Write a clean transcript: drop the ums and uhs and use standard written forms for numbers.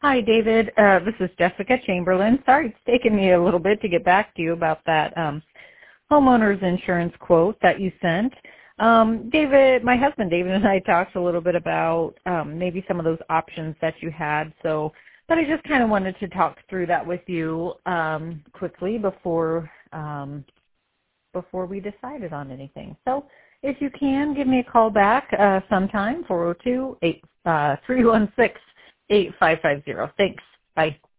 Hi, David. This is Jessica Chamberlain. Sorry, it's taken me a little bit to get back to you about that homeowner's insurance quote that you sent. David, my husband David and I talked a little bit about maybe some of those options that you had. But I just kind of wanted to talk through that with you quickly before we decided on anything. So if you can, give me a call back sometime, 402-316-8550. Thanks. Bye.